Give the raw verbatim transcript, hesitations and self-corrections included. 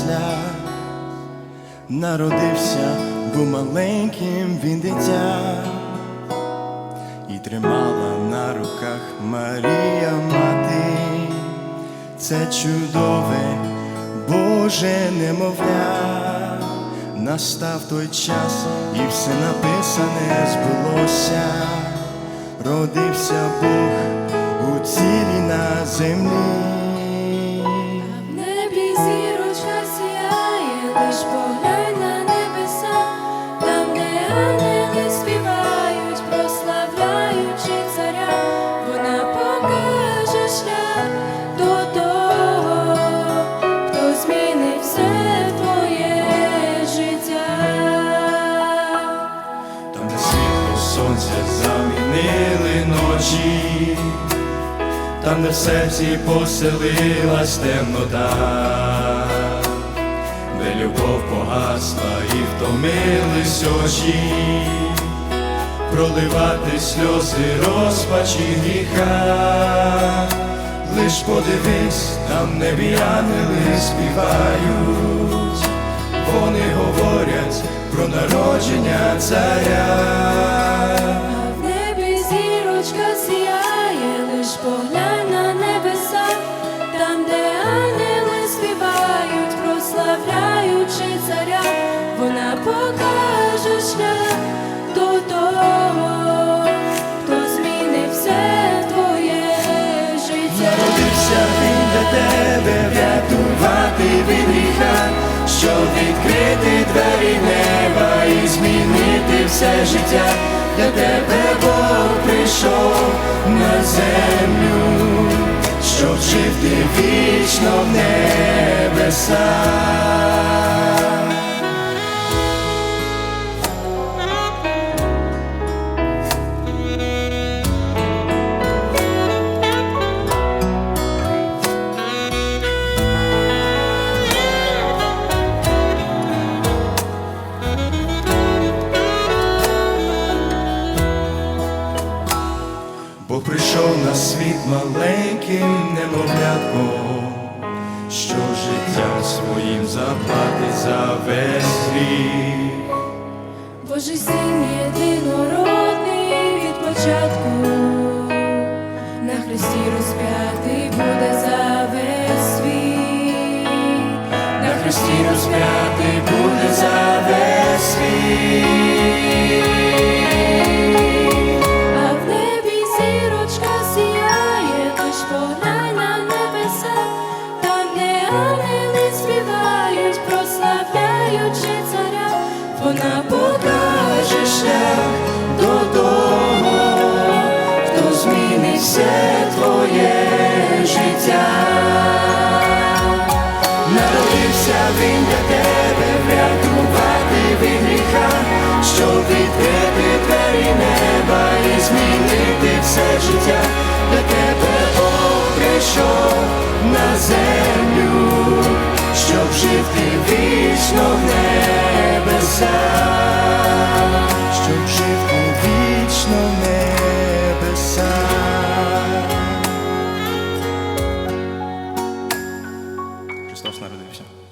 шлях. Народився, був маленьким він дитя, і тримала на руках Марія мати. Це чудове Боже немовля. Настав той час, і все написане збулося. Родився Бог у цілій на землі. В небі зірочка сяє, лиш поглянь на небеса, там, де ангели співають, прославляючи царя. Вона покаже шлях до того, хто змінить все твоє життя. Там, де світло сонця замінили ночі, там, де в серці поселилась темнота, де любов погасла і втомились очі, проливати сльози розпачі гріха. Лиш подивись, там в небі ангели співають, вони говорять про народження царя. В небі зірочка сіяє, лиш поглянь на небеса, там, де ангели співають, прославляючи царя. Вона покаже шлях до того, хто змінить все твоє життя. Народився він для тебе, врятувати від гріха, щоб відкрити двері неба і змінити все життя. Для тебе Бог прийшов на землю, щоб жити вічно в небесах. Бог прийшов на світ маленьким немовлятком, що життям своїм заплатить за весь гріх. Божий син єдинородний від початку, на хресті розп'ятий буде за весь світ, На хресті розп'ятий буде за весь світ. а в небі зірочка сіяє, лиш поглянь на небеса, там, де ангели співають, прославляючи царя. Вона покаже шлях До того, хто змінить все твоє життя. Народився він для тебе, врятувати від гріха, щоб відкрити двері неба і змінити все життя. Для тебе Бог прийшов на землю, щоб жити вічно в небесах, щоб жити вічно в небесах. Христос народився.